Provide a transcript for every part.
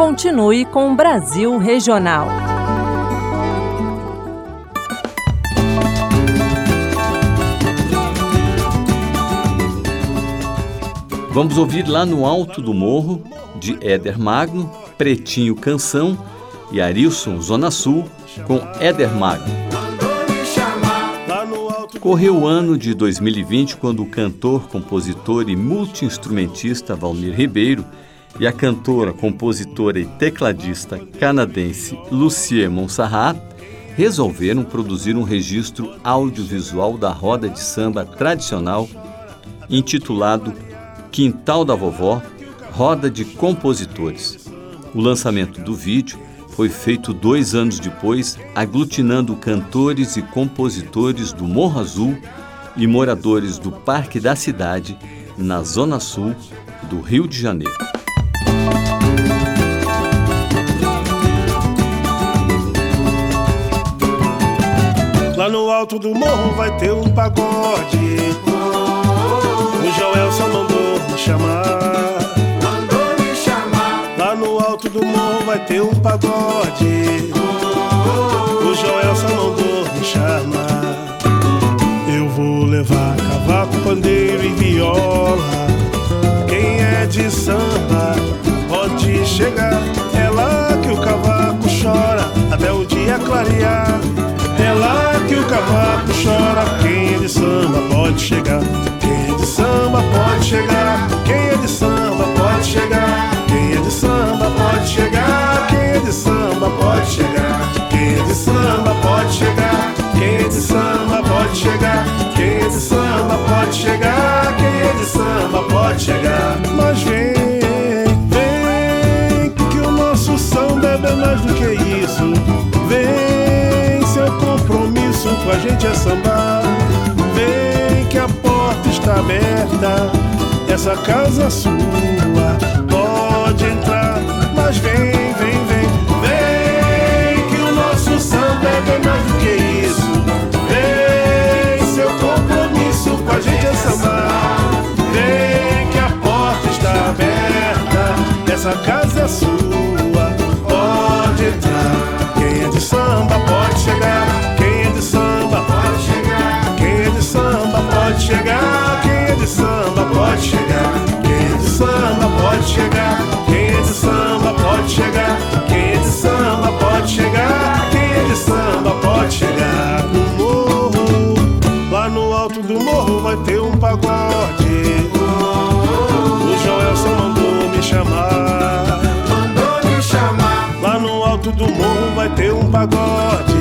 Continue com o Brasil Regional. Vamos ouvir Lá no Alto do Morro, de Éder Magno, Pretinho Canção e Arilson Zona Sul, com Éder Magno. Correu o ano de 2020 quando o cantor, compositor e multi-instrumentista Valmir Ribeiro e a cantora, compositora e tecladista canadense Lucie Montserrat resolveram produzir um registro audiovisual da roda de samba tradicional intitulado Quintal da Vovó, Roda de Compositores. O lançamento do vídeo foi feito 2 anos depois, aglutinando cantores e compositores do Morro Azul e moradores do Parque da Cidade, na Zona Sul do Rio de Janeiro. Lá no alto do morro vai ter um pagode. O Joelson mandou me chamar. Lá no alto do morro vai ter um pagode. O Joelson mandou me chamar. Eu vou levar cavaco, pandeiro e viola. Quem é de samba pode chegar. É lá que o cavaco chora até o dia clarear. É lá que o cavaco chora. Quem é de samba pode chegar. Quem é de samba pode chegar. Quem é de samba pode chegar. Quem é de samba pode chegar. Quem é de samba pode chegar. Quem é de samba pode chegar. Quem é de samba pode chegar. Quem é de samba pode chegar. Quem é de samba pode chegar. Mas vem, vem, que o nosso samba é bem mais do que isso. Vem, seu compromisso com a gente é sambar. Vem que a porta está aberta. Essa casa é sua, pode entrar. Mas vem, vem, vem, vem, que o nosso samba é bem mais do que isso. Vem, seu compromisso com a gente é sambar. Vem que a porta está aberta. Essa casa é sua, pode entrar. Quem é de samba pode chegar. Quem é de samba pode chegar. Quem é de samba pode chegar. Quem é de samba pode chegar. Quem é de samba pode chegar. Quem é de samba pode chegar. Quem é de samba pode chegar. Quem é de samba pode chegar. No morro, lá no alto do morro vai ter um pagode. O Joelson mandou me chamar. Lá no alto do morro vai ter um pagode.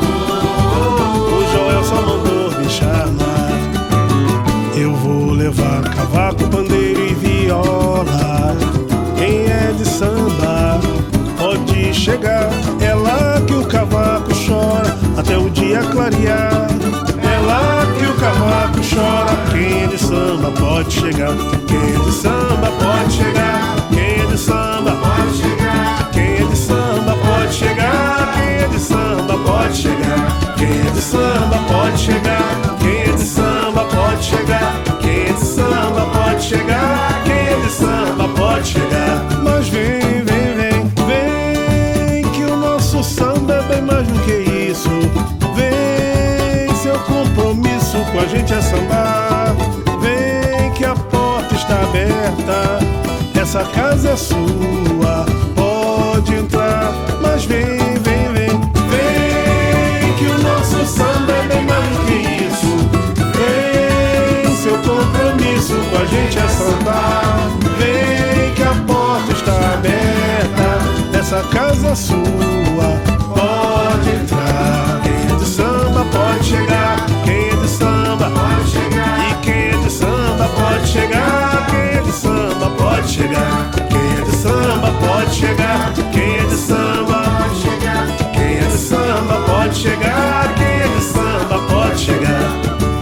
O Joelson mandou me chamar. Eu vou levar cavaco, pandeiro e viola. Quem é de samba pode chegar. É lá que o cavaco chora até o dia clarear. É lá que o cavaco chora. Quem é de samba pode chegar. Quem é de samba pode chegar. Quem é de samba pode chegar. Quem é de samba pode chegar. Quem é de samba pode chegar. Quem é de samba pode chegar. Quem é de samba pode chegar. Quem é de samba pode chegar. Quem é de samba pode chegar. Mas vem, vem, vem, vem, que o nosso samba é bem mais do que isso. Vem, seu compromisso com a gente é sambar. Vem que a porta está aberta. Essa casa é sua, pode entrar. Mas vem, vem, vem, vem, que o nosso samba é bem mais do que isso. Vem, seu compromisso com a gente é sambar. Vem que a porta está aberta. Essa casa é sua, pode entrar. Quem é de samba pode chegar. Quem é de samba pode chegar. E quem é de samba pode chegar. Quem é de samba pode chegar. Quem é de samba pode chegar. Quem é de samba pode chegar. Quem é de samba pode chegar. Quem é de samba pode chegar.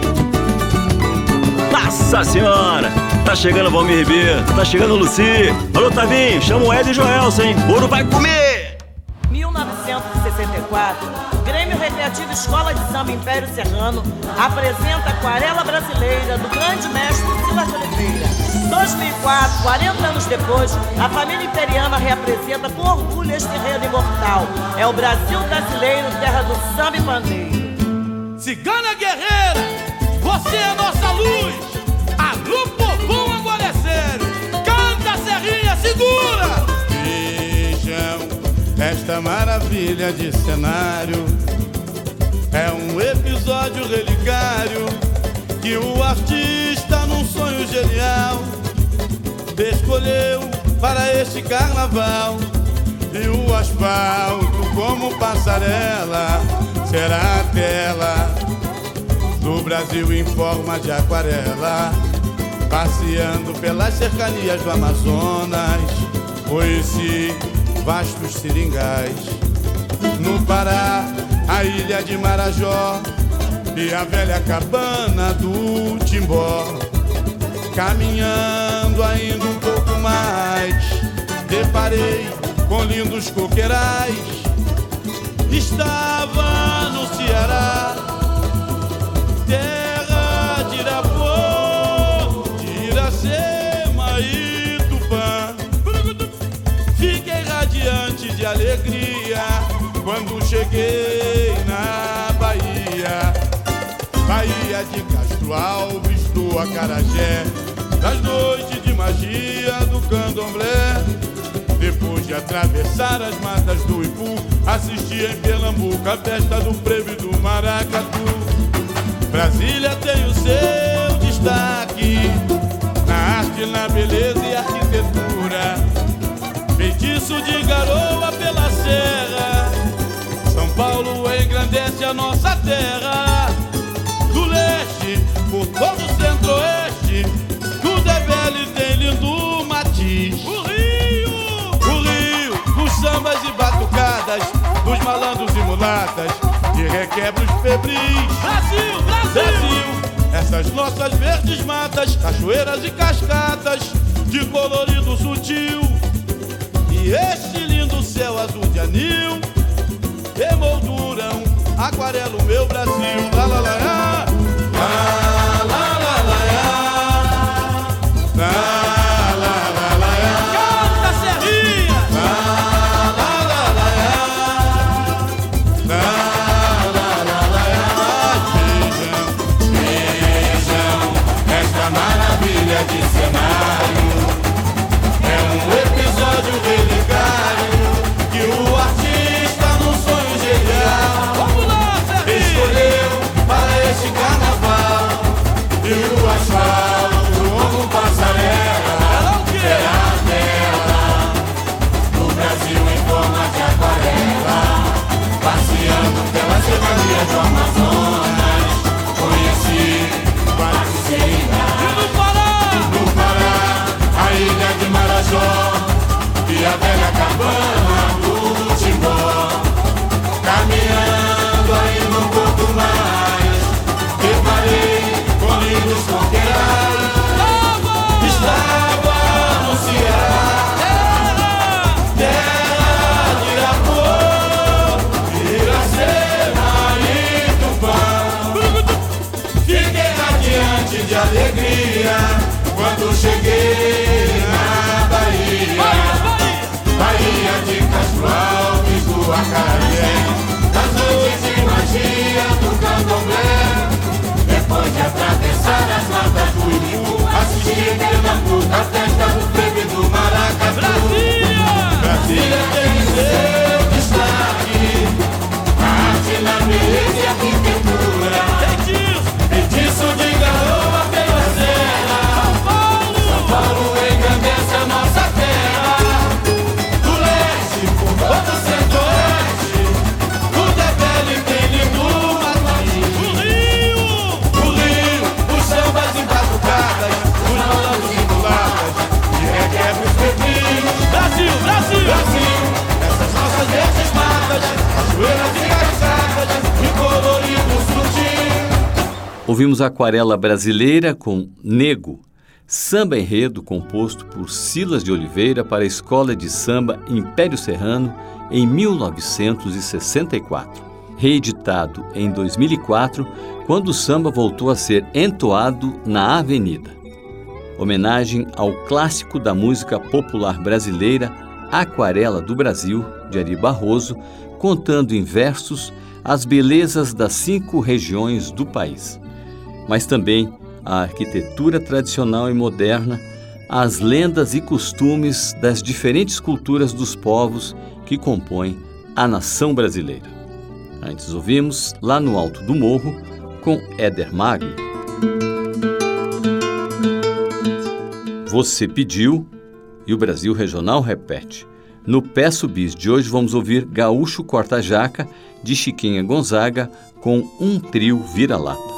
Nossa senhora! Tá chegando o Valmir Ribeiro, tá chegando o Luci. Alô, Tavinho, chama o Ed e o Joelson, hein? Ouro vai comer! 1964, o Grêmio Recreativo Escola de Samba Império Serrano apresenta a Aquarela Brasileira do grande mestre Silas de Oliveira. 2004, 40 anos depois, a família imperiana reapresenta com orgulho este enredo imortal. É o Brasil brasileiro, terra do samba e pandeiro. Cigana guerreira, você é nossa luz. Alô, povão, agora é sério. Canta, Serrinha, segura! Vejam esta maravilha de cenário. É um episódio relicário que o artista, num sonho genial, escolheu para este carnaval. E o asfalto, como passarela, será a tela do Brasil em forma de aquarela, passeando pelas cercanias do Amazonas, conheci vastos seringais. No Pará, a ilha de Marajó e a velha cabana do Timbó. Caminhando ainda um pouco mais, deparei com lindos coqueirais. Estava no Ceará, terra de Irapô, de Iracema e Tupã. Fiquei radiante de alegria quando cheguei na Bahia. Bahia de Castro Alves, do Acarajé, das noites de magia do candomblé. Depois de atravessar as matas do Ipu, assisti em Pernambuco a festa do frevo e do maracatu. Brasília tem o seu destaque na arte, na beleza e arquitetura. Feitiço de garoa pela serra, São Paulo engrandece a nossa terra. Do leste, por todo o centro-oeste, tudo é belo e tem lindo matiz. O Rio, os sambas e batucadas, dos malandros e mulatas, de requebros febris. Brasil, Brasil! Essas nossas verdes matas, cachoeiras e cascatas, de colorido sutil. E este lindo céu azul de anil, emolduram, aquarela o meu Brasil. Lá, lá, lá, lá. Lá, lá, lá, lá, lá. Lá, lá, lá, lá, lá. Canta, Serrinha! Lá, lá, lá, lá, lá. Lá, lá, lá, lá, lá. Vejam esta maravilha de cenário. É um episódio relicário que o artista, num sonho genial, Vamos lá, Serrinha! escolheu para este carnaval. E o asfalto, como passarela, Ela o quê? será a tela do Brasil em forma de aquarela, passeando pelas cercanias do Amazonas. Conheci vários seringas. E no Pará? No Pará, a ilha de Marajó e a velha cabana do Timbó. Caminhando ainda um pouco mais, deparei com lindos coqueirais. Estava no Ceará, terra de Irapô, Iracema e Tupã. Fiquei radiante de alegria quando cheguei na Bahia. Bahia de Castro Alves, do Acarajé, das noites de magia do candomblé. Depois de atravessar as matas do Ipu, assisti em Pernambuco a festa do frevo e do maracatu. Brasília tem o seu destaque na arte, na beleza e arquitetura. Feitiço de garoa pela serra, São Paulo engrandece a nossa terra. Do leste, por todo o centro-oeste, tudo é belo e tem lindo matiz. O Rio, os sambas e batucadas, os malandros e mulatas, de requebros febris. Brasil, Brasil! Brasil, essas nossas verdes matas, cachoeiras e cascatas, de colorido sutil. Ouvimos a Aquarela Brasileira com Nego, samba enredo composto por Silas de Oliveira para a Escola de Samba Império Serrano em 1964. Reeditado em 2004, quando o samba voltou a ser entoado na Avenida. homenagem ao clássico da música popular brasileira Aquarela do Brasil, de Ari Barroso, contando em versos as belezas das 5 regiões do país, mas também a arquitetura tradicional e moderna, as lendas e costumes das diferentes culturas dos povos que compõem a nação brasileira. Antes ouvimos Lá no Alto do Morro, com Éder Magno. Você pediu e o Brasil Regional repete. No Peço Bis de hoje vamos ouvir Gaúcho Corta-Jaca, de Chiquinha Gonzaga, com um trio vira-lata.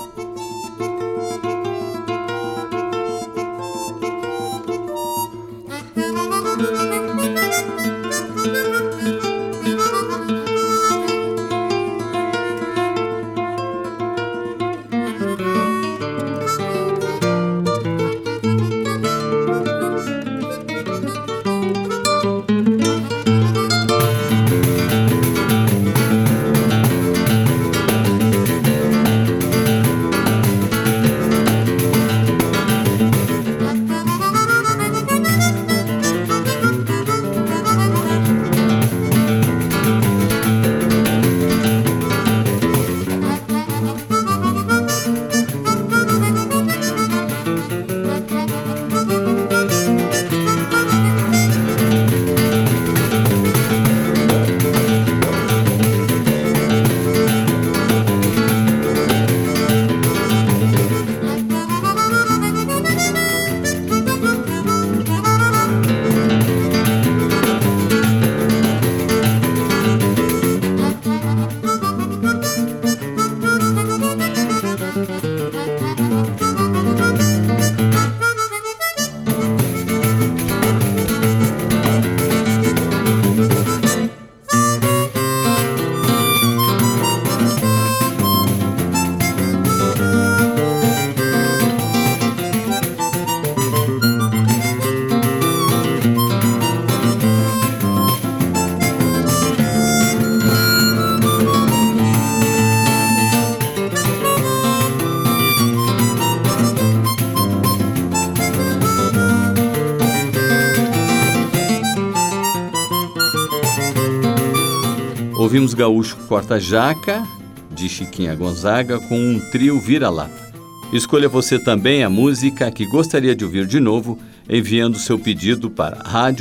Ouvimos Gaúcho Corta-Jaca, de Chiquinha Gonzaga, com um trio vira-lata. Escolha você também a música que gostaria de ouvir de novo, enviando seu pedido para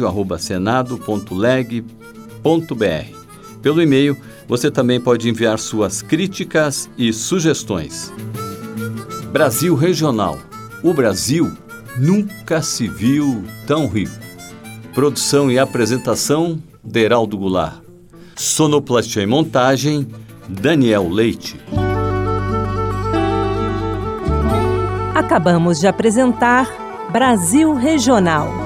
radio@senado.leg.br. Pelo e-mail, você também pode enviar suas críticas e sugestões. Brasil Regional. O Brasil nunca se viu tão rico. Produção e apresentação, Deraldo Goulart. Sonoplastia e montagem, Daniel Leite. Acabamos de apresentar Brasil Regional.